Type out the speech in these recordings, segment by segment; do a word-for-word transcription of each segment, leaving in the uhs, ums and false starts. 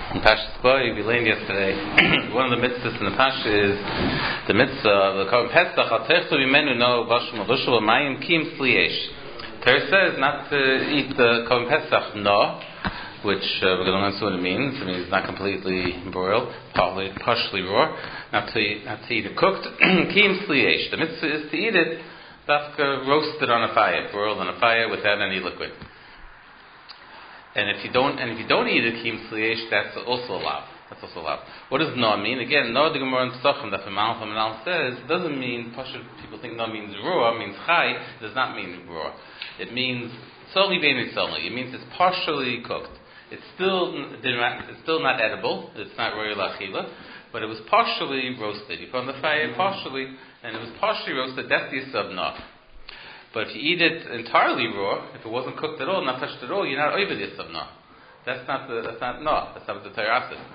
In Pashas Boy, we learned yesterday, one of the mitzvahs in the Pasha is the mitzvah of the Korban Pesach, Al Techlu Mimenu No Bashim Avushul Mayim Kim Sliesh. Torah says not to eat the Korban Pesach no, which uh, we're going to learn what it means. It means it's not completely broiled, partly, partially raw. Not to eat, not to eat it cooked. Kim Sliesh. The mitzvah is to eat it dafka roasted on a fire, broiled on a fire without any liquid. And if you don't, and if you don't eat it, kim sliesh, that's also allowed. That's also allowed. What does no mean? Again, no the Gemara in Pesachim that the Malach Hamanal says doesn't mean. People think no means raw, means chai. It does not mean raw. It means solely bein solely. It means it's partially cooked. It's still, it's still not edible. It's not royal achila, but it was partially roasted. You put on the fire partially, and it was partially roasted. That's the yisod no. But if you eat it entirely raw, if it wasn't cooked at all, not touched at all, you're not over the yisod no. That's not the, that's not no. That's not what the Torah says.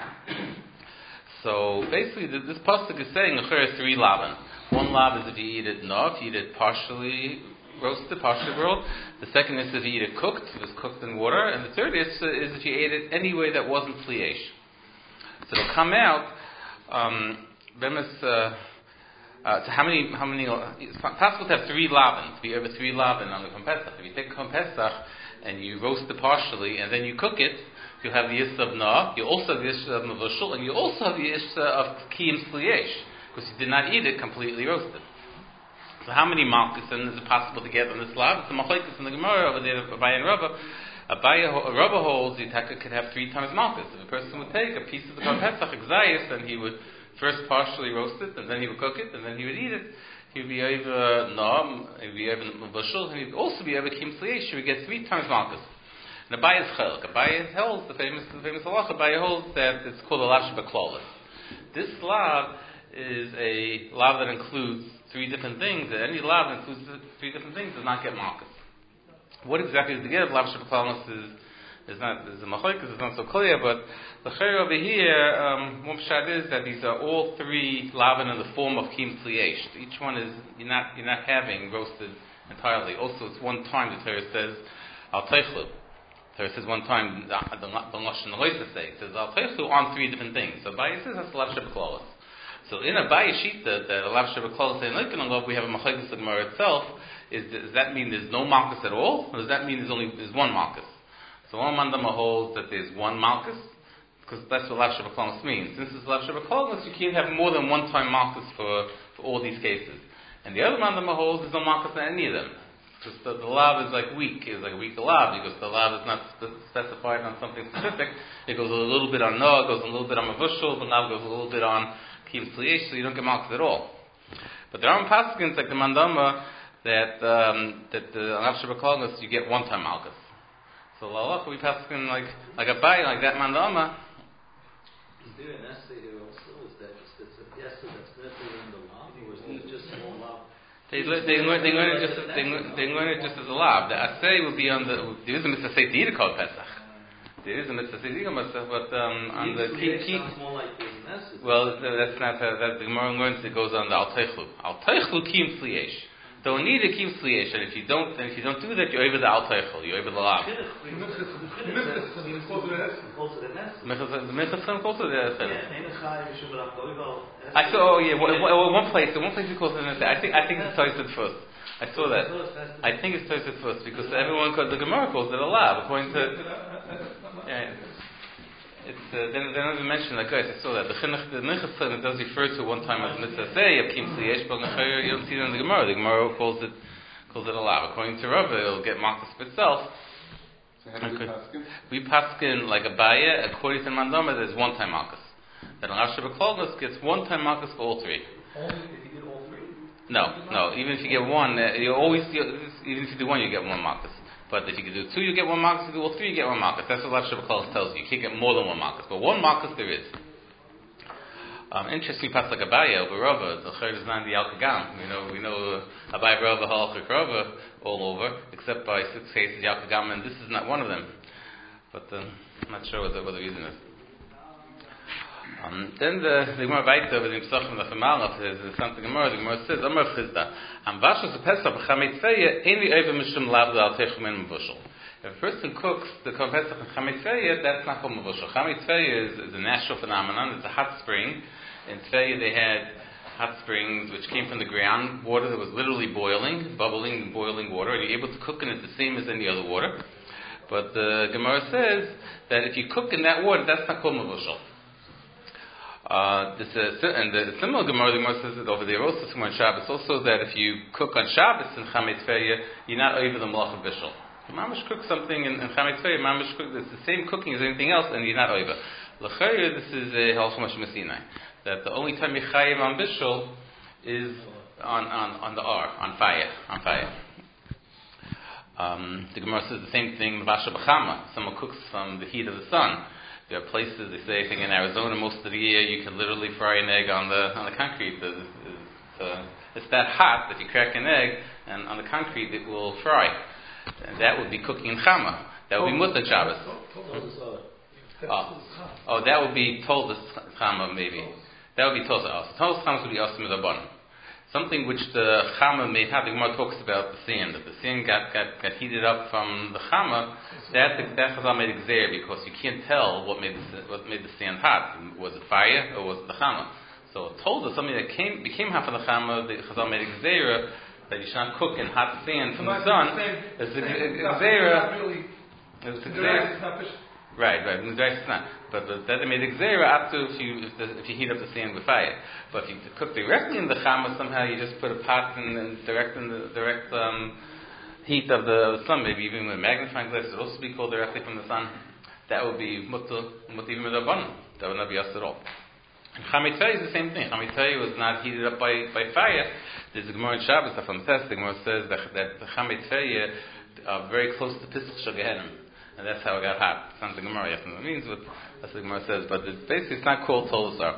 So basically, this pasuk is saying there is three lavan. One lav is if you eat it no, if you eat it partially roasted, partially broiled. The second is if you eat it cooked, if it's cooked in water, and the third is, is if you ate it any way that wasn't sliesh. So it'll come out. Um, uh, Uh, so how many, how many, uh, it's possible to have three lavin, to be over three lavin on the Korban Pesach. If you take Korban Pesach and you roast it partially and then you cook it, you'll have the yisra of na, you also have the yisra of mavushul, and you also have the yisra of kiyim sliesh, because you did not eat it completely roasted. So how many malkusin is it possible to get on this lav? It's a machlekes in the Gemara over there, Abaye and Rava. Abaye, Rava holds you could have three times malkus. If a person would take a piece of the Korban Pesach exayis, then he would first partially roast it, and then he would cook it, and then he would eat it. He would be over nom, he would be over bushel, and he would also be over kim sliesh. He would get three times malchus. And Abaye is chelk. Abaye holds the famous, the famous halacha. Abaye holds that it's called a lav shebaklolis. This lav is a lav that includes three different things. And any lav that includes three different things does not get malchus. What exactly is the get of lav shebaklolis is is not is a machlokes is not so clear, but the chayr over here, um, one pshat is that these are all three lavin in the form of kim sliesh. Each one is you're not you're not having roasted entirely. Also, it's one time the Torah says al teichlu. Torah says one time the lashon loisa say it says al teichlu on three different things. So Abaye says that's lav shebaklolis. So in Abaye shita the lav shebaklolis and like love we have a machlokes the Gemara itself. Is does that mean there's no malchus at all, or does that mean there's only there's one malchus? So one mandama holds that there's one malchus, because that's what lav shebaklolis means. Since it's lav shebaklolis, you can't have more than one time malchus for, for all these cases. And the other mandama holds there's no malchus in any of them, because the, the lav is like weak, is like a weak lav, because the lav is not spe- specified on something specific. It goes a little bit on no, it goes a little bit on mavushul, the lav goes a little bit on kim sliesh, so you don't get malchus at all. But there are paskins like the mandama that um, that the lav shebaklolis you get one time malchus. So lalach we pass in like like a bay like that mandama. Is there an essay here also? Is that just it's a essay that's necessary in the law, or is it just more law? They learn they learn they learn it just they learn, they learn it just as a law. The assay will be on the there is a mitzvah say to eat a kol pesach. There is a mitzvah say to eat a mitzvah, but um, on the key key. Well, that's not uh, that the Gemara learns it goes on the al teichlu al teichlu kim sliesh. Don't need a kim sliesh, and if you don't, and if you don't do that, you're over the al teichel, you're over the lav. The mitzvah calls it the I saw. Oh yeah, well, one place, one place he calls it. I think, I think it's Tosfos first. I saw that. I think it's Tosfos first because everyone calls the Gemara calls it a lav according to. Yeah, it's uh, they, they don't even mention like guys. I saw that the chinuch the minchas does refer to one time as mitzvah say of kim sliesh, but you don't see it in the Gemara. The Gemara calls it calls it a lav. According to Rava, it'll get malchus itself. So how do we paskin? We paskin like Abaye. According to Mandama, there's one time malchus. That an lav shebaklolis gets one time malchus for all three. Only if you did all three. No, no. Even if you get one, uh, you always you, even if you do one, you get one malchus. But if you can do two, you get one malchus. If you do all three, you get one malchus. That's what lav shebaklolis tells you. You can't get more than one malchus, but one malchus there is. Um, interesting, we pass like Abaye over Rava. The chayr is not the Yalkagam. You know, we know uh, Abaye Rava halachik Rava all over, except by six cases Yalkagam, and this is not one of them. But um, I'm not sure what the, what the reason is. Um, then the the Gemara weiter over the Pesachim of the Malach is something Gemara. The Gemara says, "Amar Chizda, Am Vashos Pesach b'Chametzeya Ein Vi Over Mishum Lav Al Techum En Mavushel." If a person cooks the Korban Pesach and Chametz Tveya, that's not called Mavushal. Chametz Tveya is, is a natural phenomenon. It's a hot spring. In Tveya they had hot springs which came from the ground, water that was literally boiling, bubbling and boiling water, and you're able to cook in it the same as any other water. But the Gemara says that if you cook in that water, that's not called Mavushal. Uh, this is, and the similar Gemara, the Gemara says it over there also, on Shabbos, also that if you cook on Shabbos in Chametz Tveya, you're not over the Malach of Bishul. Mamish cook something in, in Chametz Tveya, Mamish cook, it's the same cooking as anything else, and you're not over. L'chayr, this is a Halach Moshe Sinai, that the only time you chayiv on Bishul is on, on, on the R, on fire, on fire. Um, the Gemara says the same thing, Mavasha B'chama, someone cooks from the heat of the sun. There are places, they say, I think in Arizona, most of the year, you can literally fry an egg on the on the concrete. It's, it's, uh, it's that hot that you crack an egg, and on the concrete it will fry. And that would be cooking in Chama. That would be Mutter Shabbos. Oh, oh, that would be Toldos Chama, maybe. That would be Toldos Chama. Toldos Chama would be Osam Rabbanan. Something which the Chama may have, the Gemara talks about the sand. That the sand got, got, got heated up from the Chama, that that Chazal made Gzeir, because you can't tell what made the, what made the sand hot. Was it fire or was it the Chama? So it told us something that came became hot from the Chama, the Chazal made Gzeir, that you should not cook in hot sand from the sun. It's a Gzeir. It's a Gzeir. Right, right. It's not. But the, that they made Gzeira after if you if, the, if you heat up the sand with fire. But if you cook directly in the Chama, somehow you just put a pot and, and direct in the direct um, heat of the, the sun, maybe even with a magnifying glass, it would also be called directly from the sun. That would be mutter, mutter even with rabbanon. That would not be us at all. And Chametz Tveya is the same thing. Chametz Tveya was not heated up by, by fire. There's a Gemara in Shabbos, the Famtes, the Gemara says that, that the Chametz Tveya are very close to Pesach Shel Gehenim. And that's how it got hot. It's not the Gemara, yes, it means what that's what the Gemara says, but it's basically it's not called Tolosar.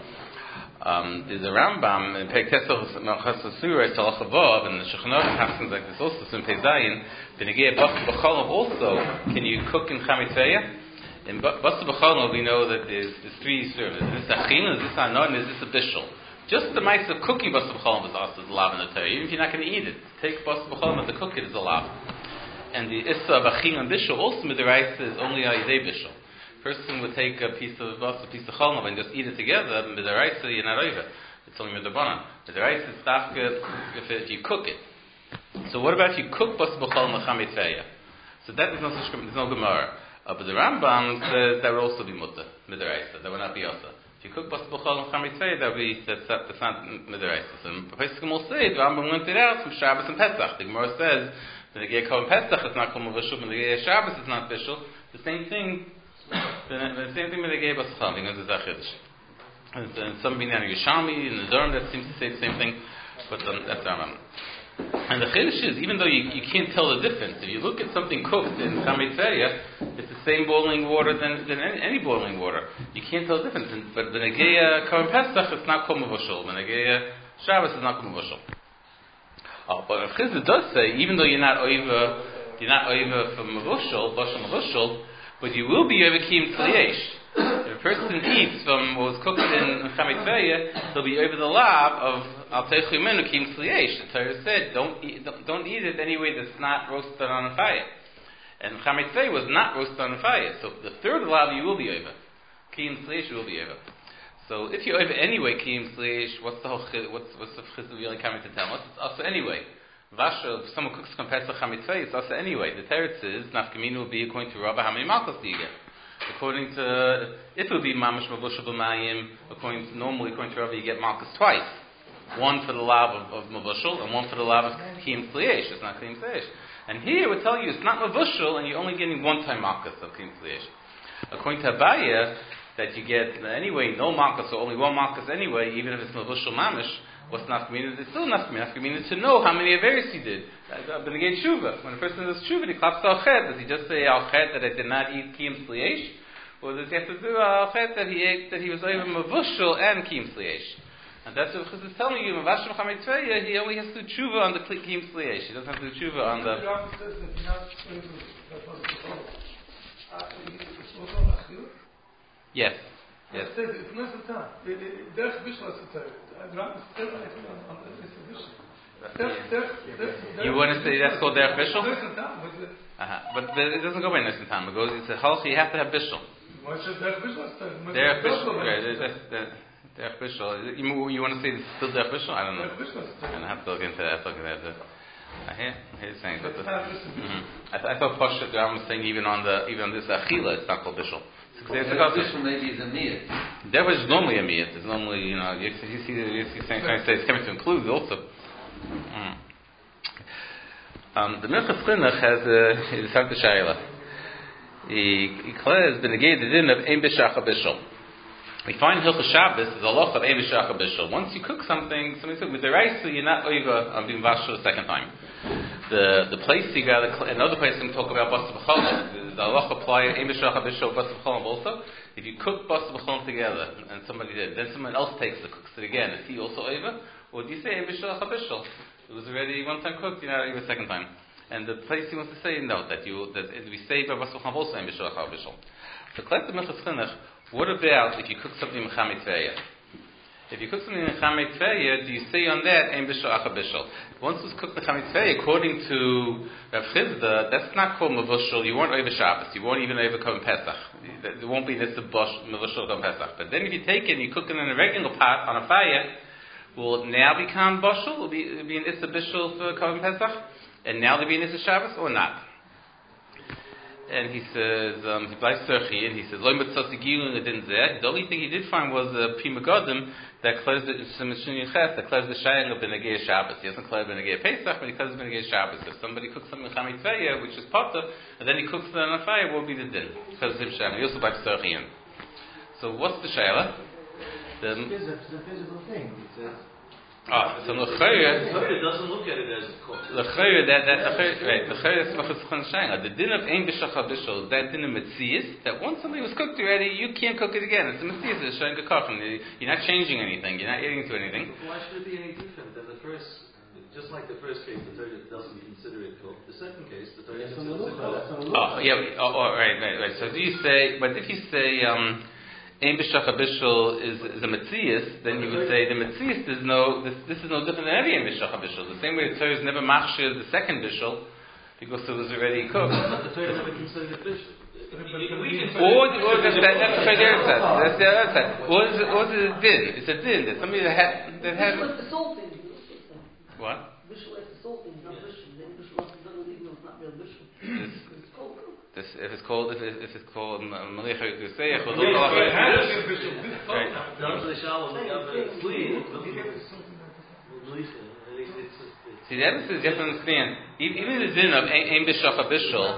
Um, there's a Rambam in Pei Tesach Melchas Surah Talach Avav, and the Shulchan Aruch happens like this also. So in Pei Zayin, Benegei Bas B'Cholov also, can you cook in Chametz Tveya? In Bas B'Cholov we know that there's, there's three servers. Is this Achin, is this Anon, is this a Bishul? Just the mice of cooking Bas B'Cholov is also a lav in the Torah. Even if you're not going to eat it, take Bas B'Cholov and to cook it is a lav. And the Issa of Achin and Bishul also Midaraisa is only a Yidei Bishul. Person would take a piece of bas, a piece of cholov, and just eat it together. Midaraisa, you're not over. It's only midrabanan. Midaraisa is tafka if, if you cook it. So what about if you cook bas b'cholov Chametz Tveya? So that is no such. There's no gemara. Uh, but the Rambam says that would also be mutter midaraisa. That would not be also. If you cook bas b'cholov Chametz Tveya, that would be that's, that's not midaraisa. So Pesach will say the Rambam went it out from Shabbos and Pesach. The Gemara says that the Gei Korban Pesach is not called Mavashul, and the Gei Shabbos is not Bishul. The same thing. The same thing with the Gei Bas Chal, because it's a chiddush. And some being in Yerushalmi, in the Durham, that seems to say the same thing, but um, that's Rambam. And the chiddush is, even though you, you can't tell the difference, if you look at something cooked in Chametz Tveya, it's the same boiling water than, than any, any boiling water. You can't tell the difference. And, but the Gei Korban Pesach, it's not called Mavashul. The Gei Shabbos is not called Mavashul. Oh, but if Chizah does say, even though you're not over, you're not over from Mavashul, Bashal Mavashul, but you will be over Kiyum Tzliyesh. If a person eats from what was cooked in Chametz Tveya, he'll be over the lav of Al Teichu Menu Kiyum Tzliyesh. The Torah said, don't eat, don't, don't eat it anyway that's not roasted on a fire. And Chametz Tveya was not roasted on a fire. So the third lav you will be over. Kiyum Tzliyesh will be over. So if you're over anyway Kiyum Tzliyesh, what's the whole what's what's the chizuk really coming to tell us? It's also anyway. Vasha, if someone cooks from Pesach Chametz Tveya, it's also anyway. The teretz is nafkamina will be according to Rabbah. How many malchus do you get? According to if it would be mamash mavushal b'mayim, according to normally according to Rabbah you get malchus twice. One for the lav of, of mavushal and one for the lav of kiyum tzliyesh. It's not kiyum tzliyesh. And here we're telling you it's not mavushal and you're only getting one time malchus of kiyum tzliyesh. According to Abaya, that you get anyway no malchus or only one malchus anyway, even if it's mavushal mamish. What's nafkamina? It's still nafkamina. Nafkamina to know how many averis he did. But again, tshuva. When a person does tshuva, he claps al chet. Does he just say al chet that I did not eat kiyum tzliyesh, or does he have to do al chet that he ate that he was over mavushal and kiyum tzliyesh? And that's what Chizah is telling you. Mavashim Chametz Tveya, he only has to do tshuva on the kiyum tzliyesh. He doesn't have to do tshuva on the. Yes. Yes. It says it's not a time. Derech Bishla is a time. You want to say that's called derech bishul? Uh-huh. But it doesn't go by Nisan Tam. It goes. It's a halach. You have to have bishul. Derech bishul. Right. Derech bishul. You, you want to say it's still derech bishul? I don't know. I have to look into that. Look at that. I hear. He's saying that. Mm-hmm. I, th- I thought Pasha the Ram was saying even on the even on this achila, it's not called bishul. Bishul maybe is a miyat. There was normally a miyat. It's normally, you know, you, you see, you see, saying trying to say it's coming to include also. Mm. Um, the Minchas Chinuch has a is Santa Shaila. He he declares the negay the din of ein b'shach bishul. We find Hilchos Shabbos is a loch of ein b'shach bishul. Once you cook something, something cooked with the rice, so you're not oiga on being vashed the second time. The the place you got another place we talk about basa b'cholim. The loch apply ein b'shach bishul basa b'cholim also. If you cook basa b'cholim together and somebody did, then someone else takes it, cooks it again, is he also oiga? Or do you say ein b'shach bishul? It was already one time cooked, you're not even a second time. And the place he wants to say, no, that you that we say by basa b'cholim also ein b'shach bishul. So collect the Minchas Chinuch. What about if you cook something in Chametz Tveya? If you cook something in Chametz Tveya, do you say on that ein bishul acha bishul? Once it's cooked in Chametz Tveya, according to Rav Chizda, that's not called mevushal. You weren't over Shabbos. You weren't even over Korban Pesach. There won't be this mevushal Korban Pesach. But then if you take it and you cook it in a regular pot on a fire, will it now become bashul? Will it be, be an issa bishul for Korban Pesach? And now there be an issa Shabbos or not? And he says, um, he bleibt Serchi, and he says, Loim b'tzotzi gilun didn't zeh. The only thing he did find was a Pri Megadim that cleansed it, that cleansed the shaying of the Negei Shabbos. He doesn't cleanse the Negei Pesach, but he cleanses the Negei Shabbos. If somebody cooks something in Chametz Tveya, which is potter, and then he cooks it on a fire, what will be the din? Because him shaying. He also bleibt Serchi in. So what's the shayla? The It's a physical thing. It's a Ah, so l'chayr. L'chayr doesn't look at it as a cook. L'chayr, that that l'chayr, right? L'chayr is machas chon shayla. The din of ein b'shach bishul, that din of metzias, that once something was cooked already, you can't cook it again. It's a metzias. It's shaying gekachim. You're not changing anything. You're not adding to anything. Why should it be any different than the first? Just like the first case, the Torah doesn't consider it cooked. The second case, the Torah considers it cooked. Oh yeah. Oh, oh right, right, right. So if you say, but if you say, um. Ein b'shach bishul is, is a metzias, then you would say the metzias is no. This, this is no different than every ein b'shach bishul. The same way the Torah is never machshir the second bishul because it was already cooked. The Torah never considered it bishul. Or, or that's that, that's the other side. That's the other side. Or is it, or is it a din? It's a din. That somebody that had that had. Bishul is the salting. What? Bishul is the salting, not bishul. Then bishul doesn't even know it's not real bishul. It's called cook. This, if it's called, if, it, if it's called Malicha Yusayach, or Right. Down to the shalom, you have a flea. See, the evidence is you have to understand. Even the din of ein b'shach bishul,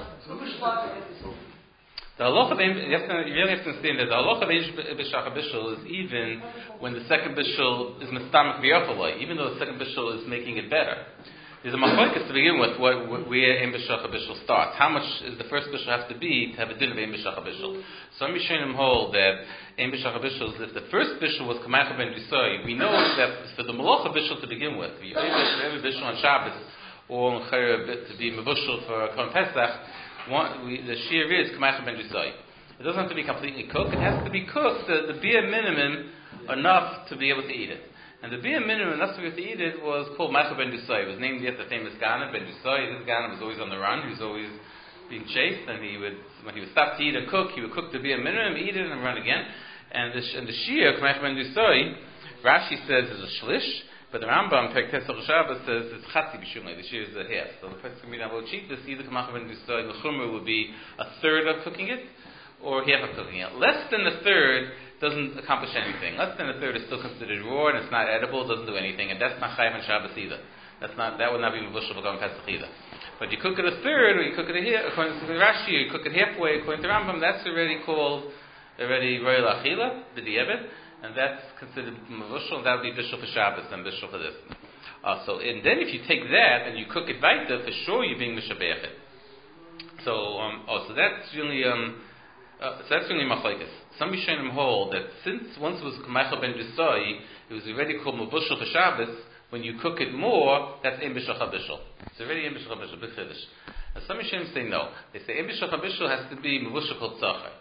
the halach of ein, you have to, you really have to understand that the halach of ein b'shach bishul is even when the second bishul is mistamach v'yachalai, even though the second bishul is making it better. There's a machlokes to begin with what, what, where ein b'shach bishul starts. How much is the first bishul have to be to have a din of ein b'shach bishul? Some Rishonim hold that ein b'shach bishul is if the first bishul was kameicha ben risoi. We know that for the malacha bishul to begin with, we every bishul on Shabbos or on Chayr to be mevushal for Korban Pesach. One, we, the shear is kameicha ben risoi. It doesn't have to be completely cooked. It has to be cooked the, the bare minimum enough to be able to eat it. And the bare minimum enough to be able to eat it was called Michael ben Dusai. It was named after the famous Ghana ben Dusai. This Ghana was always on the run. He was always being chased, and he would, when he would stop to eat and cook, he would cook the bare minimum, eat it, and run again. And the and the Shia Michael ben Dusai, Rashi says is a shlish, but the Rambam Perek Tesach Shabbos says it's chatzi b'shumay. The Shia is a half. So the person can be able to cheat this. Either Michael ben Dusai, the chumrah would be a third of cooking it, or half of cooking it. Less than a third doesn't accomplish anything. Less than a third is still considered raw and it's not edible, doesn't do anything, and that's not chayav on Shabbos either. That's not, that would not be mevushal Korban Pesach either. But you cook it a third, or you cook it a half, according to Rashi, you cook it halfway, according to Rambam, that's already called already royal achila, b'di'evit, and that's considered mevushal, and that would be bishul for Shabbos and bishul for this. Uh, so, and then if you take that and you cook it weiter, for sure you're being mishabech it. So, um, oh, so that's really um, uh, so that's really machlekes. Some Rishonim hold that since once it was Kameicha ben Dusai, it was already called Mevushal for Shabbos. When you cook it more, that's Ein b'shach bishul. It's already Ein b'shach bishul, big chiddush. And some Rishonim say no. They say Ein b'shach bishul has to be Mevushal kol tzachar.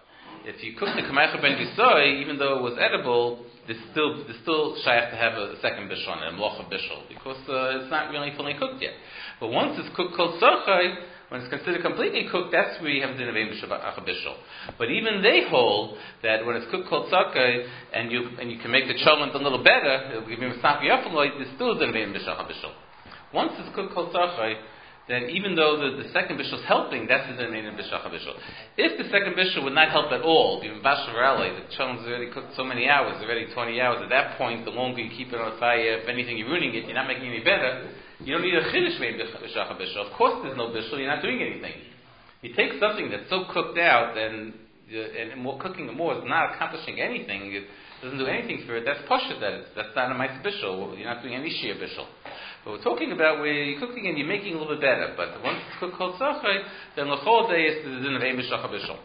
if you cook the Kamaycha Ben Bisoy, even though it was edible, there's still there's still shaykh to have a second bishul on it, a mlocha bishul, because uh, it's not really fully cooked yet. But once it's cooked kol tzachai, when it's considered completely cooked, that's where you have a din of ein bishul. But even they hold that when it's cooked kol tzachai, and you and you can make the cholent a little better, it'll give you a saki yafaloy, there's still a din of ein bishul. Once it's cooked kol tzachai, then even though the, the second bishul is helping, that's the din of bishul. If the second bishul would not help at all, even bashavarale, the cholent is already cooked so many hours, already twenty hours. At that point, the longer you keep it on fire, if anything, you're ruining it. You're not making it any better. You don't need a chiddush made bishul. Of course, there's no bishul. You're not doing anything. You take something that's so cooked out, and and more, cooking it more is not accomplishing anything. It doesn't do anything for it. That's pashut. That is. That's not a ma'aseh bishul. You're not doing any shir bishul. But we're talking about where you're cooking and you're making it a little bit better. But once it's cooked kol tzachai, then the whole day is the din of ein bishul bishul.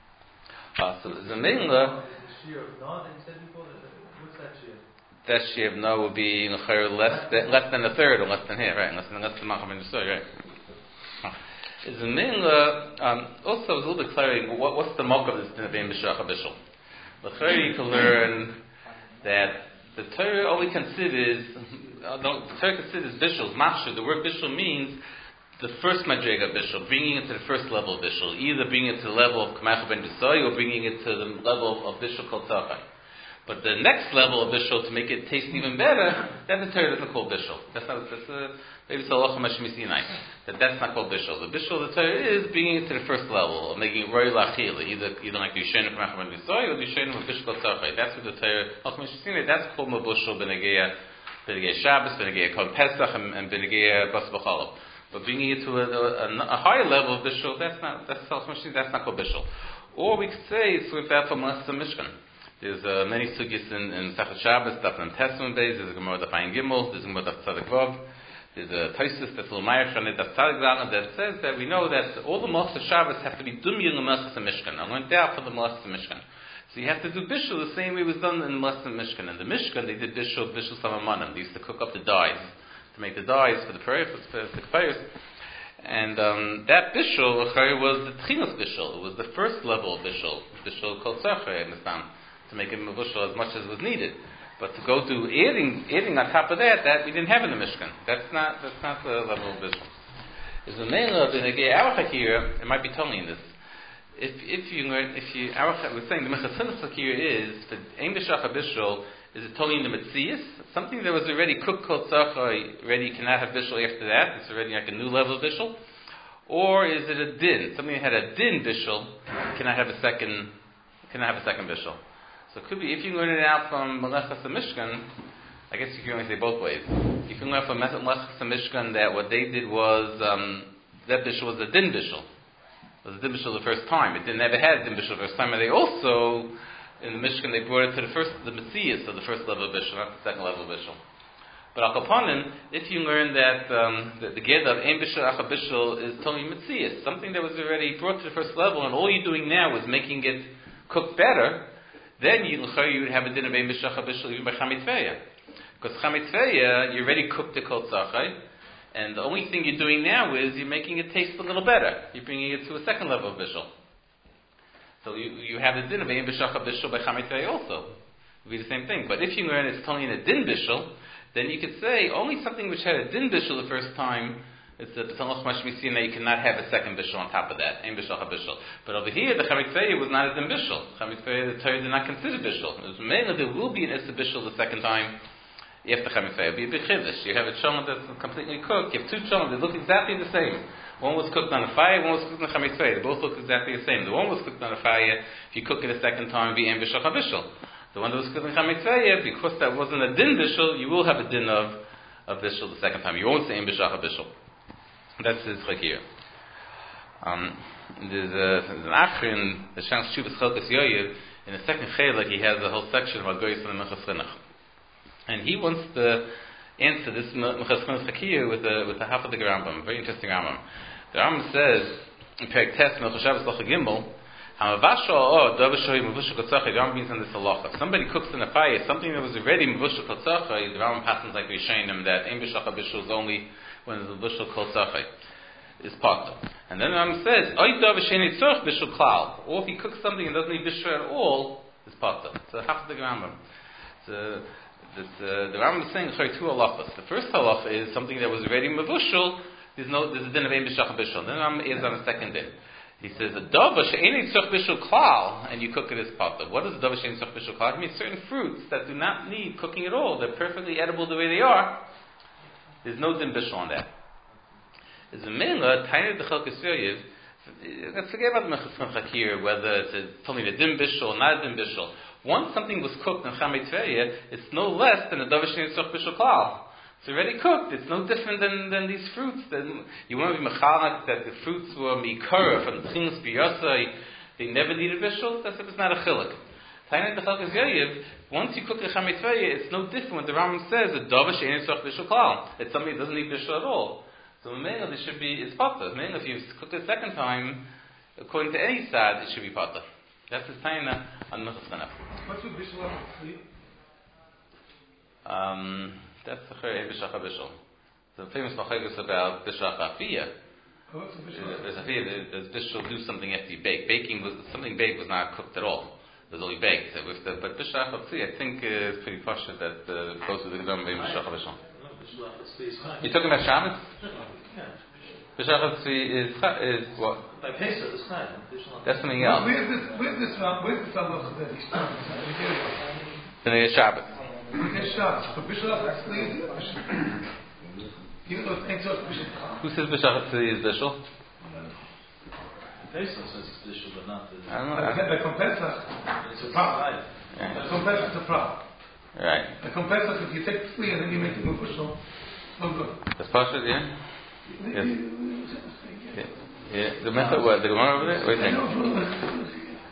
Uh, so the mingla. Shir of nod, you said before. What's that shir? That shir of nod would be less than less than a third, or less than here, right? Less than less than macham ben bisoy, right? Is the mingla um, also a little bit clarity. What, what's the mock of this din of ein bishul bishul? The L'chayr you can learn that the Torah only considers. Uh, no, the Torah considers bishul, machshir. The word bishul means the first madrega bishul, bringing it to the first level of bishul, either bringing it to the level of Kamaycha Ben Bisoy or bringing it to the level of bishul kol tzachai. But the next level of bishul, to make it taste even better, that the Torah doesn't call bishul. That's not. That's a, maybe it's a halacha mashmisinai. That that's not called bishul. The bishul of the Torah is bringing it to the first level of making it roy lachil, either either like the yishenim Kamaycha Ben Bisoy or the yishenim of bishul kol tzachai. That's what the Torah halacha mashmisinai. That's called mabushul benegeya. Benegei Shabbos, Benegei Kol Pesach, and, and Benegei Bas B'Cholov. But bringing it to a, a, a higher level of bishul, that's not that's self-machine, that's not called bishul. Or we could say it's with that from Melechas Mishkan. There's uh, many sugis in, in Sachet Shabbos, Daf and Tesman Beis. There's a Gemara Daf Ayin Gimel. There's a Gemara Daf Tzadik Vav. There's a Taisus that's a little Meir Shanet Daf Tzadik Zayin that says that we know that all the Melechas Shabbos have to be dumying in Melechas Mishkan. I went there for the Melechas Mishkan. So you have to do bishul the same way it was done in the Melechas Mishkan. In the Mishkan, they did bishul, bishul samamanim. They used to cook up the dyes, to make the dyes for the prayer, for the kfayos. And um, that bishul was the tchinas bishul. It was the first level of bishul, bishul kol tzachai, I understand, to make it bishul as much as was needed. But to go to adding, adding on top of that, that we didn't have in the Mishkan. That's not, that's not the level of bishul. Is the main of the negei arachak here, it might be telling in this. If if you learn, if you, our, we're saying the mechatzinichak here is that ein b'shach bishul is it totally in the metzias, something that was already cooked kol tzachai, already you cannot have bishul after that. It's already like a new level of bishul, or is it a din? Something that had a din bishul cannot have a second, cannot have a second bishul. So it could be if you learn it out from Melechas Mishkan. I guess you can only say both ways. You can learn from Melechas Mishkan that what they did was um, that bishul was a din bishul. It was a din bishul the first time. It didn't never had din bishul the first time, and they also in the Mishkan they brought it to the first the Metzias, so the first level of bishul, not the second level of bishul. But al kapanim, if you learn that um, the, the ged of ein bishul acha bishul is totally Metzias, something that was already brought to the first level, and all you're doing now is making it cook better, then you you would have a din of ein bishul acha bishul even by chametveya, because chametveya you already cooked the kol tzachai. And the only thing you're doing now is you're making it taste a little better. You're bringing it to a second level of bishul. So you, you have the din of ein b'shach bishul by chametei also. It would be the same thing. But if you learn it's only in a din bishul, then you could say only something which had a din bishul the first time, it's a b'talach mashmisin that you cannot have a second bishul on top of that. Ein b'shach bishul. But over here the chametei was not a din bishul. Chametei the Torah did not consider bishul. It was mainly there will be an issa bishul the second time. You have to chametei. It'll be a big chiddush. You have a cholent that's completely cooked. You have two cholent that look exactly the same. One was cooked on a fire, one was cooked on a chametei. They both look exactly the same. The one was cooked on a fire. If you cook it a second time, it'll be ein b'shach bishul. The one that was cooked on chametei, because that wasn't a din bishul, you will have a din of of bishul the second time. You won't say ein b'shach bishul. That's his chakir. Um, there's, a, there's an achri in the Shans Shuvas Chelkas Yoyev. In the second chelik, he has a whole section about goyis and mechas chinuch. And he wants to answer this Mechas Chinuch Chakir with the with the half of the Rambam, very interesting Rambam. The Rambam says in Perek Tes Melchus Shabbos Locha Gimel, Hamavasho oh Dovashoy Mevushal Kotzachai. The Rambam means on this halacha. If somebody cooks in a fire something that was already Mevushal Kotzachai, the Rambam passes like Rishonim that Ein B'shach Bishul is only when there's a Mevushal Kotzachai. is potter. And then the Rambam says, Oy davar she'ein tzorich bishul klal. Or if he cooks something and doesn't need bishul at all, is potter. It's a half the Rambam. It's a, it's a, the Rambam is saying two halachas. The first halacha is something that was already mevushal. There's no, there's a din of ein b'shach bishul. Then the Rambam is on a second din. He says, a davar she'ein tzorich bishul klal, and you cook it as potter. What is a davar she'ein tzorich bishul klal? It means certain fruits that do not need cooking at all. They're perfectly edible the way they are. There's no din bishul on that. Is a mela tiny the chalkas yoyev. Let's forget about the mechas from Chakir, whether it's a, telling a din bishul or not a din bishul. Once something was cooked in Chamei Tveria, it's no less than a davar she'ein tzorich bishul klal. It's already cooked. It's no different than, than these fruits. Then you want to be mechalak that the fruits were mikara from the tchinas biyasa. They never needed bishul. That's if it's not a chiluk. Tiny the chalkas yoyev. Once you cook a Chamei Tveria, it's no different. What the Rambam says, a davar she'ein tzorich bishul klal. It's something that doesn't need bishul at all. So mainly there should be, it's potter. Mainly if you cook it a second time, according to any sad, it should be potter. That's the sign on Mechas Chanef. What's with bishul sleep? Um, that's the Chayei Bishach HaBishul. The famous Machagus about Bishach HaFiyah. What's with bishul? There's Hafiyah, there's Bishul do something after you bake. Baking was, something baked was not cooked at all. It was only baked. So with the, but Bishach HaFiyah, I think uh, it's pretty posh that uh, goes with the Gdom Bein Bishach HaBishul. You're talking about Shabbos? Bishach HaTzvi is, is what? By Pesach, it's time. That's something else. Where's this? Where's this? Where's this halacha that he's talking about? Then it's Shabbos. It's Shabbos. But bishul HaTzvi, even though it's ain't so bishul. Who says Bishach HaTzvi is Bishul? Pesach says it's bishul, but not the. I don't know. Like on Pesach, it's a problem. Like on Pesach, it's a problem. Right. Like on Pesach, if you take the flea and then you make it bishul, no good. That's partial, yeah? Yes. Yeah. Yeah. The method, what? The Gemara over there? Wait a second.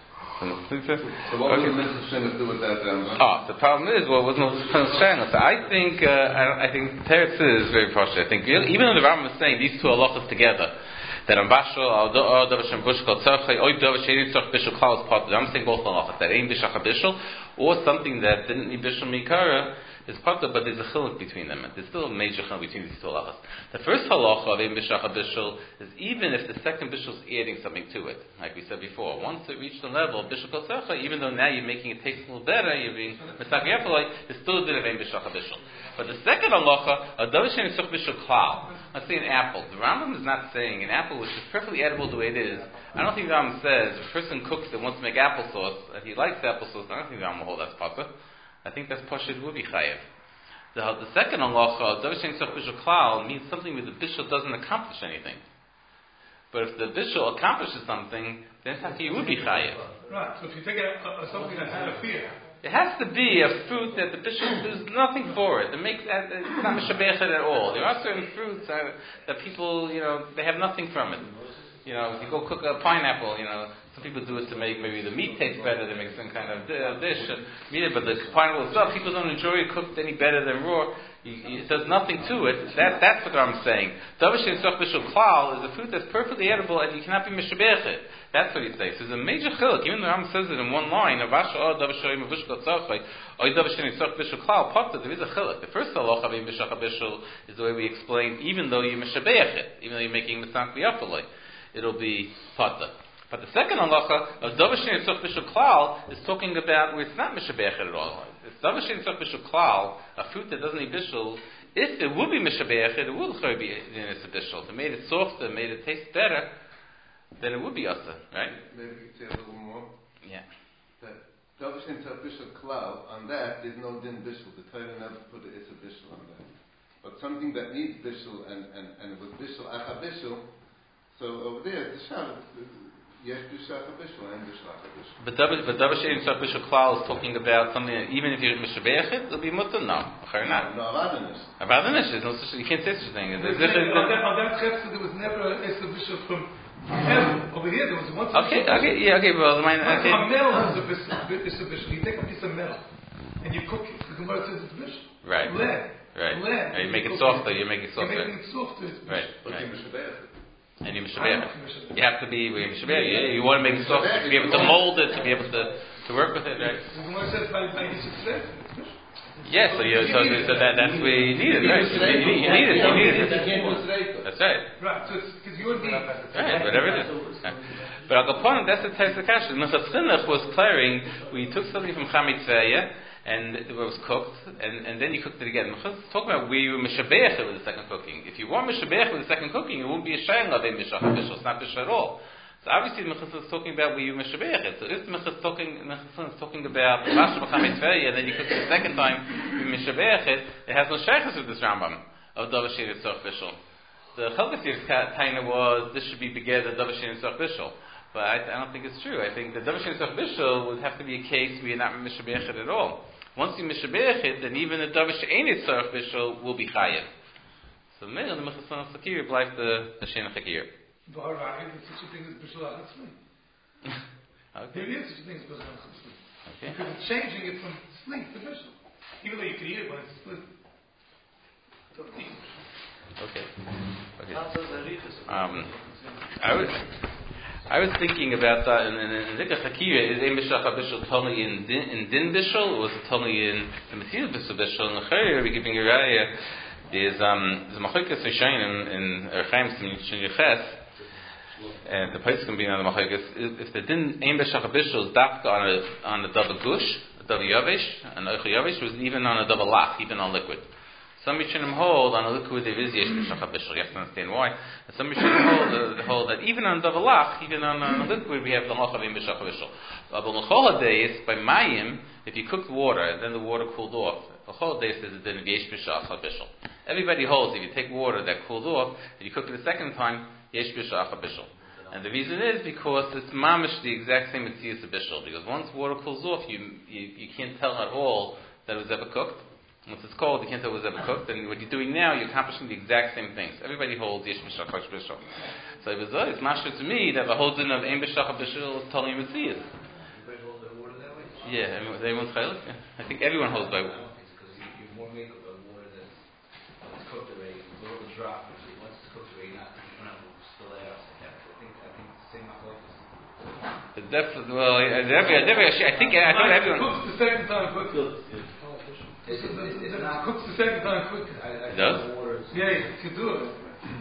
So what okay. would Mister Shemus do with that? Um, oh, the problem is, well, what was Mister Shemus? I think, uh, I, I think Teretz is very partial. I think even though the Rambam is saying these two halachas together, that on Bashal, or Davar Shem Bushkal Tzarchai, or Davar She'ein Tzorich Bishul Klal is part of it. I'm saying both halachas, that ain't Bishach HaBishul, or something that didn't need Bishul Mikara, is part of, but there's a chiluk between them. There's still a major chiluk between these two halachas. The first halacha of ein bishach bishul is even if the second bishul is adding something to it, like we said before. Once it reached the level of bishul kol even though now you're making it taste a little better, you're being misaki epiloi, it's still a bit of ein bishach bishul. But the second halacha, a davar she'ein tzorich bishul klal. Let's say an apple. The Rambam is not saying an apple which is perfectly edible the way it is. I don't think the Rambam says if a person cooks and wants to make applesauce, if he likes applesauce, I don't think the Rambam will hold that's potter. I think that's Pashid would be chayev. The, the second halacha, davar she'ein tzorich bishul klal, means something where the bishul doesn't accomplish anything. But if the bishul accomplishes something, then Taki would be chayev. Right. So if you take a, a, something that had a fear, it has to be a fruit that the bishul there's nothing for it. It makes it's not mishabechet at all. There are certain fruits that, that people, you know, they have nothing from it. You know, if you go cook a pineapple, you know, some people do it to make maybe the meat taste better. They make some kind of dish, but the pineapple itself, people don't enjoy it cooked any better than raw. You, you, it does nothing to it. That, that's what I'm saying. Davar she'ein tzorich bishul klal is a fruit that's perfectly edible and you cannot be mishabechet. That's what he says. So there's a major chiluk. Even the Rambam says it in one line. Davar she'ein tzorich bishul klal. Potter, there is a chiluk. The first halacha of ein bishach bishul is the way we explained. Even though you're mishabechet, even though you're making misak v'yapaloi, it'll be potter. But the second halacha of davar she'ein tzorich bishul klal is talking about where it's not mishabechet at all. It's davar she'ein tzorich bishul klal, a fruit that doesn't need bishul. If it would be mishabechet, it would be in its bishul. If it made it softer, made it taste better, then it would be asa, right? Maybe we could say a little more. Yeah. That davar she'ein tzorich bishul klal, on that there's no din bishul. The Torah never put a issa bishul on that. But something that needs bishul and and and with bishul acha bishul. So over there, the Shabbos. Yes, bishach bishul and bishach bishul. But davar she'ein tzorich bishul klal is talking about something that even if you're mishabechet, it'll be mutter. No, not. No, avadanish. Avadanish is no such. You can't say such a thing. on that chesed there was never a bishul from heaven. Over here there was once. Okay, okay, yeah, okay. Well, my okay. A metal has a bishul. You take a piece of metal and you cook it. The Gemara says it's bishul. Right. Lead. Right. Lead. And you make it softer. You make it softer. You're making it softer. It's right. But right. you And you mishabechet. You have to be mishabechet. You, you want to make it soft to be able to mold it, to be able to, to work with it, right? Yes, so, you, so, so that, that's where you need it, right? You need, you need it. You need it. You can't do it. That's right. Right. So it's because you and me. Right, whatever it is. Yeah. But Al Kapon, that's the type of kasha. Minchas Chinuch was clearing, we took something from Chametzeya, and it was cooked, and, and then you cooked it again. Talk about where you were mishabeach with the second cooking. If you weren't mishabeach with the second cooking, it wouldn't be a shayla of a mishach bishul. It's not bishul at all. So obviously, the Mechas is talking about where you mishabeach it. So if the Mechas is talking, Mechas is talking about Rasha b'chametzeya, and then you cook it the second time, you mishabeach it. It has no shaychus with this Rambam of davar shein tzorch bishul. The Chalkasir's taina was this should be begezer davar shein tzorch bishul. But I, I don't think it's true. I think the davar shein tzorch bishul would have to be a case where you're not mishabeach it at all. Once you mishabeach it, then even the davar shein tzorch bishul will be chayev. So maybe the Mechas Sakir bleibt the the shein chakir. There's such a thing as bishul achatzmi. There is such a thing as bishul achatzmi. Okay. Because it's changing it from sleep to bishul. Even though you can eat it when it's split. Okay. Okay. Um, I was I was thinking about that in in Zikah Chakira, is Ein Bishach HaBishul only in din, in din bishul, or was it only in the Mesilas bishul? In the Chayir, we giving a raya, there's um there's a Machokas Rishonim in Erchaim Shin Yeches, and the place can be on the Machokas, if the din Ein Bishach HaBishul is dafka on a on a double gush, a double yavish, an oichel yavish, was even on a double lach, even on liquid. Some Rishonim hold on a liquid there is yesh b'shach bishul. You have to understand why. And some Rishonim hold, uh, hold that even on double lach, even on, on a liquid, we have the lach of im b'shach bishul. But l'chol days by mayim, if you cooked water and then the water cooled off, l'chol days is the yesh b'shach bishul. Everybody holds if you take water that cooled off and you cook it a second time, yesh b'shach bishul. And the reason is because it's mamish the exact same mitzvah of bishul. Because once water cools off, you, you you can't tell at all that it was ever cooked. Once it's cold, you can't tell it was ever cooked, and what you're doing now, you're accomplishing the exact same things. Everybody holds yesh b'shach b'shul. So it was uh, it's mashur to me that the whole din of ein b'shach b'shul is telling mitzvahs. Everybody holds their water that way? Yeah, everyone's chaylik. Yeah. I think everyone holds by. I don't think it's because you, you more make of water that's when it's cooked already, a little drop. Once it's cooked already, not you don't have to spill it out like that. I think I think it's the same machlokes. It's definitely well. I, I, I think I thought everyone cooks the second time quicker. It's, it's, it's, it's not, cooks the second time quicker. It does? Yeah, you can do it.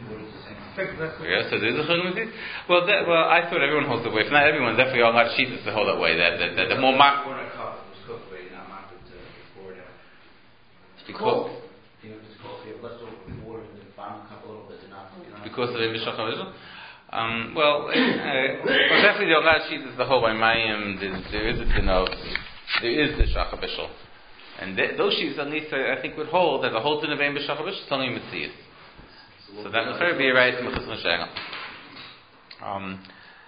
Yeah, so there's a chiluk. Well, that, well, I thought everyone holds the way. If not everyone, definitely all got sheets to hold that way. That that, that the more mock. Water cup was cooked already, not mocked to pour it out. Because you know, just cold. You have leftover water in the bottom cup a little bit, not because of the bishach bishul. Um, well, uh, well, definitely the all got sheets is the whole by mayim. There is a din of there is the shach bishul. And th- those sheets, at least, I, I think, would hold that the whole din of ein b'shach bishul is telling you mitzvahs. So that would be right to Mechas Mashayim. Um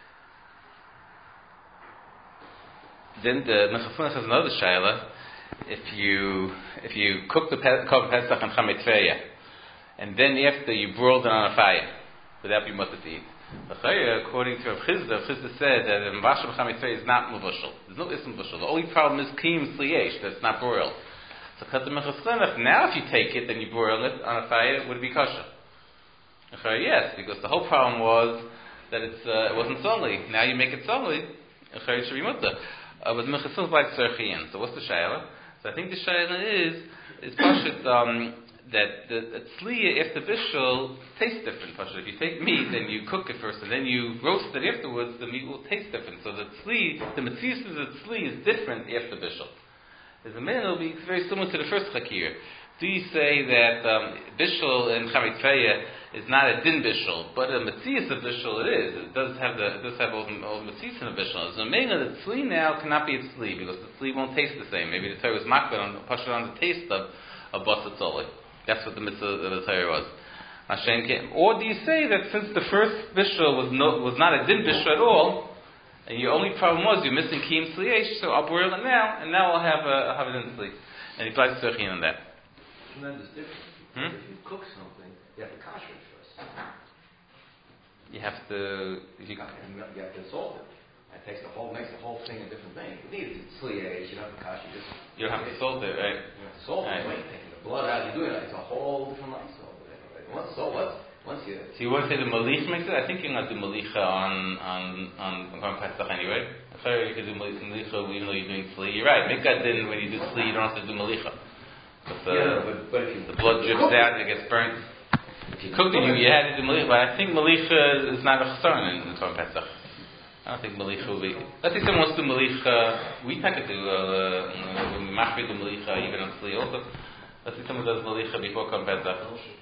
Then the Mechas has another shayla. If you if you cook the korban pesach and chametzeya, and then after you broiled it on a fire, would that be mutter to eat? According to Rav Chizda, Rav Chizda said that the Mavasha b'chametzeya is not muvushal. There's no ism muvushal. The only problem is kiyum sliesh, that's not broiled. So now if you take it and you broil it on a fire, would it be kosher? Yes, because the whole problem was that it's uh, it wasn't solely. Now you make it solely. It should be mutter. Uh, but Mechas is like tzarchiyin. So what's the shayla? So I think the shayla is is pashut um, that the tzliya after bishul tastes different. Pashut. If you take meat and you cook it first and then you roast it afterwards, the meat will taste different. So the tzli, the mitzvah of the tzli is different after bishul. As a man, it'll be very similar to the first chakir. Do you say that um, bishul in chametzeya is not a din bishul, but a metzias of bishul it is. It does have the it does have all the, all the metzias in a bishul. So maybe the tzli now cannot be a tzli because the tzli won't taste the same. Maybe the Torah was makbid on pashut on the taste of of basar tzoli. That's what the mitzvah of the Torah was. Hashem came. Or do you say that since the first bishul was no was not a din bishul at all, and your only problem was you're missing kiyum sliesh, so I'll boil it now, and now I'll have a I'll have it in tzli, and he applies tzarchiyin on that. Tremendous difference. Hmm? If you cook something, you have to kosher it first. You have to if you, you have to salt it. It takes the whole makes the whole thing a different thing. You need it sliesh, you don't have to kosher it. You don't have to salt it, right? You have to salt it. Right. You're taking the blood out. You're doing it. It's a whole different lifestyle. Once so once once you. So you want to say the malich makes it? I think you're going to do malicha on on on korban pesach anyway. You could do malicha even though you're doing tzli. You're right. Make that din when you do tzli, you don't have to do malicha. But the, yeah, but, but if you the blood drips out and it gets burnt. If you cooked it, you, you had to do malicha, but I think malicha is not a chsaron in, in Korban Pesach. I don't think malicha will be. Let's say someone wants to do malicha. We take it to uh, when we machmir do malicha even on Tzli also. Let's say someone does malicha before Korban Pesach.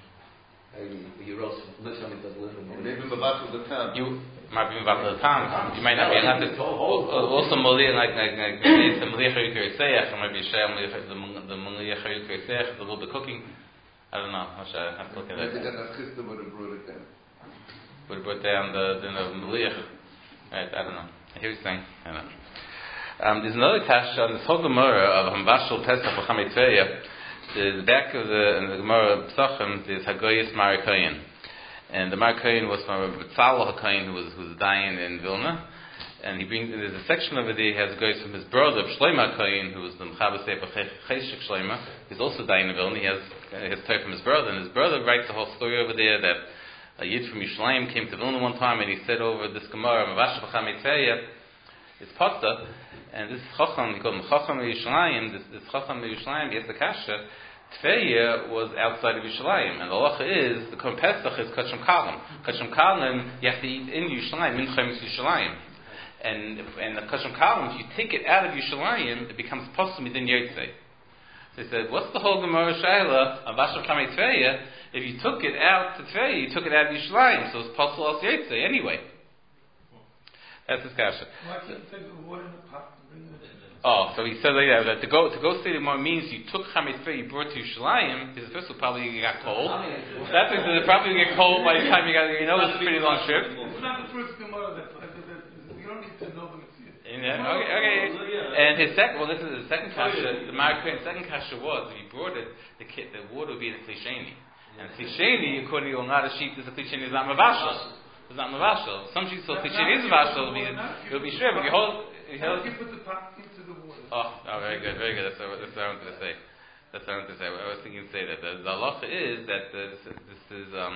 You roast something does live in Maybe Mavatul the town. You might be Mavatul the town. You might not be allowed to. Also malicha like like like it's a malicha yukeriseach, or maybe share malicha the malicha yukeriseach, a little bit cooking. I don't know. I have to look at that. Maybe that Chisda would have brought it down. Would have brought down the the malicha. Right, I don't know. I hear you saying. I don't know. Um, there's another kasha on this whole Gemara of Hamvashal Pesach for Chametveya. The back of the, in the Gemara Pesachim is Hagoyis Marikayin. And the Marikayin was from Tzal HaKayin who was, who was dying in Vilna. And he brings, and there's a section over there he has Goyis from his brother, Shlomo HaKayin, who was the Mechaber Sefer Cheshik Shlomo. He's also dying in Vilna. He has uh, his Torah from his brother. And his brother writes the whole story over there that a Yid from Yerushalayim came to Vilna one time and he said over this Gemara, Mavash B'Chametveya, it's Potzah, and this Chacham, he called him Chacham Yerushalayim, this, this Chacham Yerushalayim, yes, the Kasha, Tveya was outside of Yerushalayim, and the halacha is, the Korban Pesach is Kacham Kalim. Kacham Kalim, you have to eat in Yerushalayim, in Chemes Yerushalayim. And, and the Kacham Kalim, if you take it out of Yerushalayim, it becomes Potzah Midin Yotzei. So he said, what's the whole Gemara Shaila of Mavash B'Chametveya? If you took it out to Tveya, you took it out of Yerushalayim, so it's possible as Yotzei anyway. That's his kasha. Why can't you take the water in the pot and bring it in? Oh, so he said like that, that to go to go say the more means you took Chametz Tveya, you brought it to Yerushalayim, because first of all probably you got cold. That's it, it probably get cold by the time you got, you know, it's a pretty long trip. It's not the first Gemara that, that, that, that you don't need to know the Mitzvah. Yeah, okay, okay. And his second, well, this is the second kasha. The Marikayin second kasha was if you brought it, the kit, the water would be the klisheni. And klisheni, according to a lot of sheep, is the klisheni is not mavashal. It's not mavashal. Some sheep so klisheni is mavashal. It'll be sure, but you hold. You hold. You put the pot into the water. Oh, oh, very good, very good. That's what, that's what I wanted to say. That's what I wanted to say. I was thinking to say that the, the halacha is that this, this is um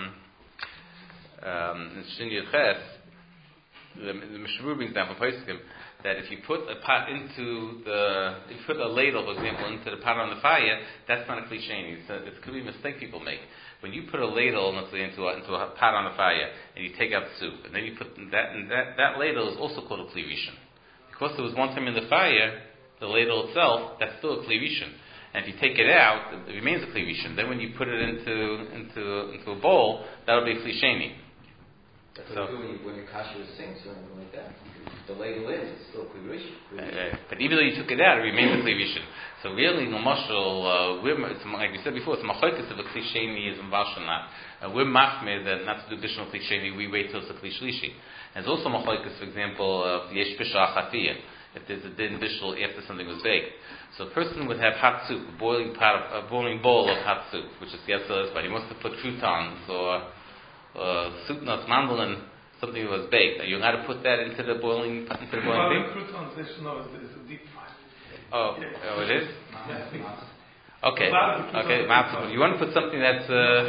um in Shin Yud Ches. The, the Mishmur brings down from Poskim that if you put a pot into the, if you put a ladle, for example, into the pot on the fire, that's not a klisheni. It's a, it could be a mistake people make. When you put a ladle, let's say, into a, into a pot on the fire, and you take out the soup, and then you put that, and that, that ladle is also called a kli rishon. Because there was one time in the fire, the ladle itself, that's still a kli rishon. And if you take it out, it remains a kli rishon. Then when you put it into into into a bowl, that'll be a klisheni. That's what so, you do when your kasha is sinks or anything like that. The ladle is, it's still kli rishon. Uh, but even though you took it out, it remains a kli rishon. So really, no mashal, uh, we're, it's, like we said before, it's machlokes of a klisheni is mvashal not. Uh, we're machmir that not to do additional klisheni, we wait till it's a kli shlishi. And there's also machlokes, for example, of yesh bishal chafiyah, if there's a din bishal after something was baked. So a person would have hot soup, a boiling pot, of, a boiling bowl of hot soup, which is yetzirah, but he wants to put croutons or uh, soup nuts, mandolin, something that was baked. Are you allowed to put that into the boiling into the boiling thing? Croutons, they should know it's a deep fry. Oh, yeah. oh, it is? Yeah. Okay, okay, matzah. You want to put something that's uh.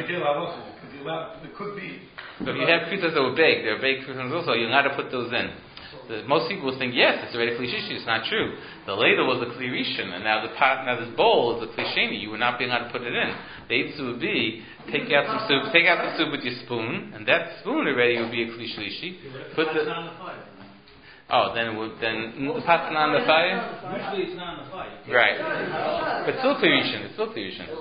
It could be. So if you have croutons that were baked, there are baked croutons also. You're allowed to put those in. The, most people will think yes, it's already kli shishi. It's not true. The ladle was a kli rishon, and now the pot, now this bowl is a kli sheni. You would not be allowed to put it in. The eitzah would be take out some soup, take out the soup with your spoon, and that spoon already would be a kli shlishi. Put the oh, then it would then the pot's not on the fire. Usually it's not on the fire. Right, but still kli rishon. It's still kli rishon.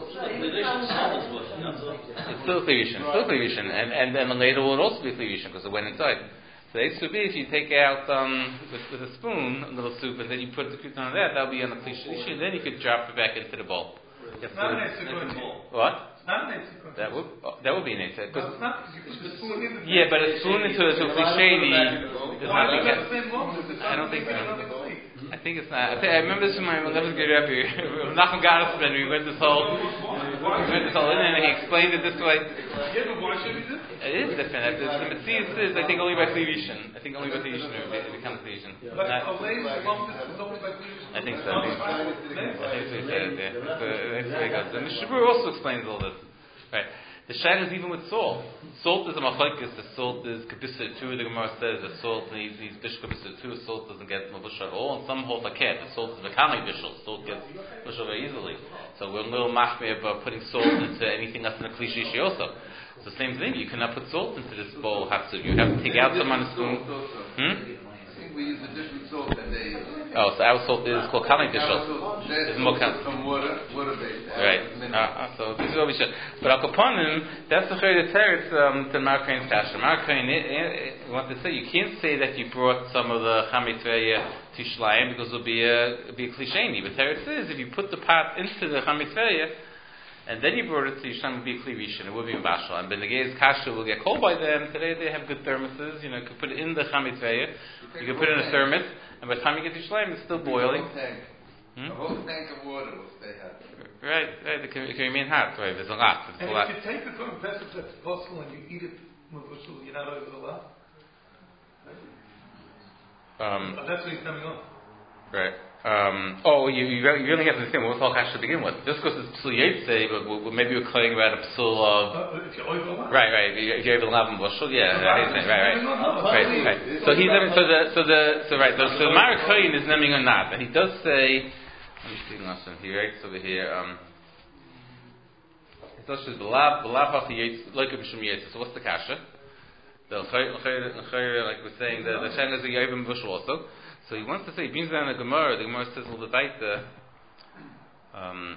It's still kli rishon. Still kli rishon, and and then the ladle would also be kli rishon because it went inside. So the eitzah would be if you take out um, with, with a spoon a little soup and then you put the crouton on that, that'll be on the kli shlishi, and then you could drop it back into the bowl. It's not an eitzah bowl. What? It's not an eitzah. That would oh, that would be an eitzah. No, it's not because you put the spoon in the yeah, but a spoon into a kli sheni does not make it. I don't think so. I think it's not. I, think, I remember this from my eleventh grade rabbi, Nachum Gaddisman. We went this whole, we went this whole in, and he explained it this way. Yeah, but why should we do? It is different. The Metzius is, I think, only by kli rishon. I think only by kli rishon it becomes kli rishon. But a ladle lump is only by kli rishon. I think so. I think, I think so. He said it. Yeah. So, that's very good. The Mishabur also explains all this. Right. The shayla is even with salt. Salt is a machlokes. The salt is kabisa too. The Gemara says that salt needs needs bish kabisa too. Salt doesn't get mabush at all, and some hold a cat. The salt is the kamei bishul. Salt gets bushel very easily. So we're a little machmir about putting salt into anything that's in a kli shishi also. It's the same thing. You cannot put salt into this bowl hatsu. You have to take out some on a spoon. Hmm? I think we use a different salt than they use. Oh, so our salt is called kalei dishol. There's It's more salt kal- from water, water based. Right. Uh, uh, so this is what we should. But al kaponim, that's the chayre teretz um, to Markain's kasha. Markain, I want to say you can't say that you brought some of the chametveya to shlayim because it'll be a it'll be a klisheni. But teretz is if you put the pot into the chametveya and then you brought it to Yishlam, it would be a kli rishon. It would be mvashal. And benegei's kasha will get cold by them. Today they have good thermoses. You know, you can put it in the chametveya. You can put it in a thermos, and by the time you get to Yishlayim, it's still boiling. Hmm? A whole tank of water will stay hot. Right, right. It can, it can remain hot. Right, there's a lot. There's And a lot. if you take the Korban Pesach that's possible and you eat it mavushal, you're not over the law. Um, Oh, that's what he's coming on. right. Um, oh, you, you really you really have to understand what talk to begin with. Just because it's psul yetze, but we- we- maybe we're claiming about a psul of. Uh, if you're over the law. Right, right. If you're able to have them bushel, yeah, right, right, right, right. Right, Right, right. So he's so the so the so right. So, so Marek Koyin is naming or not, and he does say. Let me see the last one. He writes over here. Um, he says b'lav b'lav ha'chiyetz like a b'shum yetz. So what's the kasha? The like we're saying, the the shen is a yavim bushel also. So he wants to say, he brings down the Gemara. The Gemara says, well, the baita, um,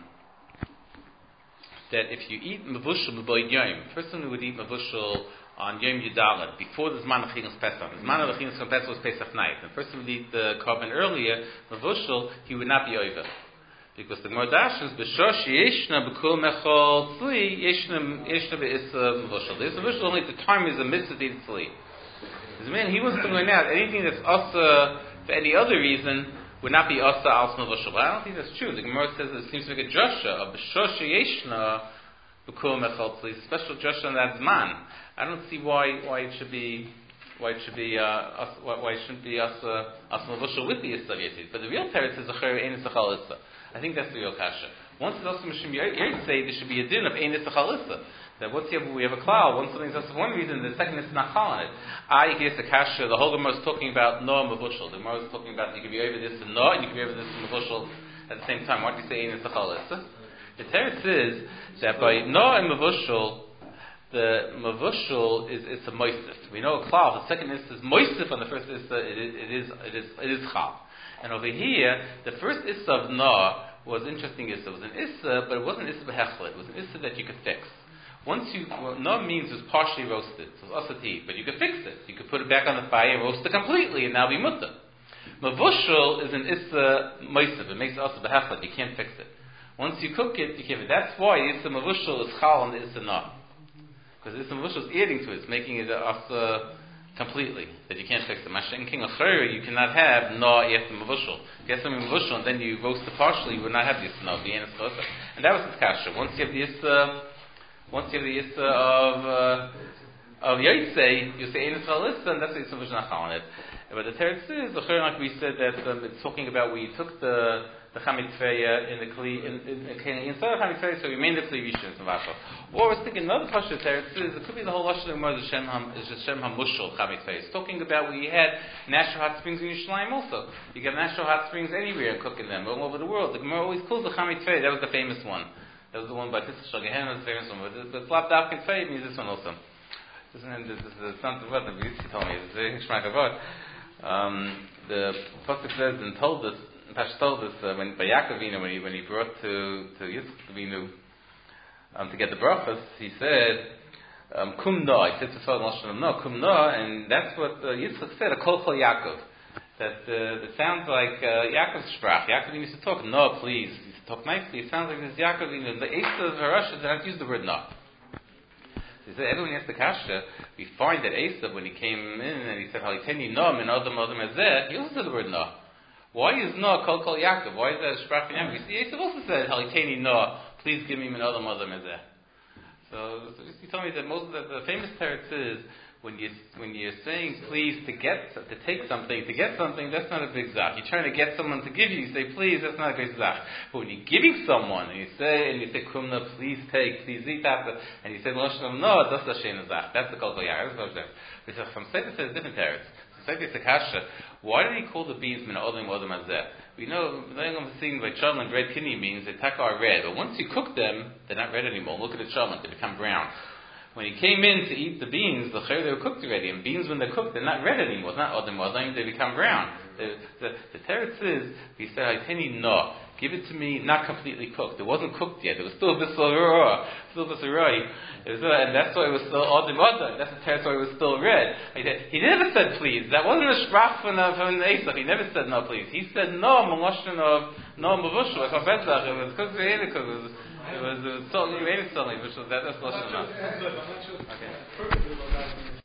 that if you eat mavushal b'boy yom, person who would eat mavushal on Yom Yudalet before the Zman of Chinas Pesach. The Zman of Chinas Pesach was Pesach night. And the person would eat the carbon earlier, mavushal, he would not be over. Because the Gemara dashes, b'shosh yeshna b'kul mechol tzli, yeshna yeshna be'issa mavushal. This mavushal only at the time is a mitzvah to eat tzli. This man, he wants to learn out anything that's also for any other reason would not be asa al mavushal. But I don't think that's true. The Gemara says it seems to make a drasha of b'shosh yeshna b'kul mechol tzli, special drasha on that zman. I don't see why why it should be why it should be uh, us, why, why it shouldn't be us uh, us mavushal with the issa yetid. But the real teretz is a chayre ein isachal issa. I think that's the real kasha. Once it's also mishum yetid, there should be a din of ein isachal issa. That once you have, we have a cloud, once something's also one reason, the second is not on it. I guess the kasha. The whole Gemara is talking about no mavushal. The Gemara is talking about you can be over this and no, and you can be over this and mavushal at the same time. Why do you say ein isachal issa? The teretz is that by no and mavushal, the mavushal is it's a moisif. We know a klal. The second is is moisif, on the first is it is it is it is it is chal. And over here, the first issa of na was interesting issa. It was an issa, but it wasn't issa behechlet. It was an issa that you could fix. Once you well, na means it was partially roasted, so it's also to eat, but you could fix it. You could put it back on the fire and roast it completely, and now be mutter. Mavushal is an issa moisif. It makes it also behechlet. You can't fix it. Once you cook it, you can't. That's why issa mavushal is chal and issa na. Because this mavushal is adding to it, it's making it asa completely, that you can't fix it. Mashen king achayra, you cannot have no after mavushal. If you have something mavushal and then you roast it partially, you would not have this no. And that was the kasha. Once you have the issa, once you have the issa of uh, of yaitse, you say enes chalissa, and that's the issa mavushal on it. But the teretz is the chayra, like we said, that um, it's talking about where you took the the chametveya in the kli in in, in instead of chametveya, so we made the kli rishon and vashal. Or I was thinking another pasuk there. It says it could be the whole lashon of Gemara is Shem Ham is just Shem Hamushal chametveya. It's talking about where you had natural hot springs in Yerushalayim also. You get natural hot springs anywhere, cooking them all over the world. The Gemara always calls the chametveya. That was the famous one. That was the one by Tisha Shagehen. Was the famous one. But the slap dafkin fei means this one also. This is this is something what the Yissi told me. It's a Hishmak Avot. Um, the pasuk says and told us. Pash told us uh, when by Yaakov Avinu, when he when he brought to to Yitzchak Avinu um, to get the brachas, he said um, kum no. He said to follow Lashon no kum no, and that's what uh, Yitzchak said. A kol kol Yaakov. That uh, it sounds like uh, Yaakov's sprach. Yaakov Avinu used to talk no, please. He used to talk nicely. It sounds like this Yaakov Avinu. The Asa of Harash did not use the word no. He said, everyone asked the kasha. We find that Asa, when he came in and he said, Haliteni no min adam adam hazeh, he also said the word no. Why is no kol kol Yaakov? Why is that a sprach in We see Asa also said, Haliteni no, please give me min adam adam hazeh. So, so he told me that most of the, the famous teretz is when you when you're saying please to get to take something to get something, that's not a big zach. You're trying to get someone to give you, you say please, that's not a great zach. But when you're giving someone and you say and you say kumna, please take, please eat after, and you say lashon no, that's a shein zach. That's the kol kol Yaakov. That's what I'm saying. From Seder says different teretz. So Seder it's a kasha. Why did he call the beans min odim odim hazeh? We know the I'm seeing by chalman red kidney beans they taka are red, but once you cook them, they're not red anymore. Look at the chalman, they become brown. when he came in to eat the beans, the they were cooked already, and beans when they're cooked, they're not red anymore. It's not Adam Adam, they become brown. The, the, the teretz is, he said, I tell you, no. Give it to me, not completely cooked. It wasn't cooked yet. It was still bissel raw, still bissel raw. And that's why it was still Adam Adam. That's the teretz why it was still red. He, said, he never said please. That wasn't a sprach from the Esau. He never said no please. He said no, Maloshin of no Mavushal, like a Betzach. It was cooked, it was cooked. It was, it was totally, really totally, that, that's Lashon.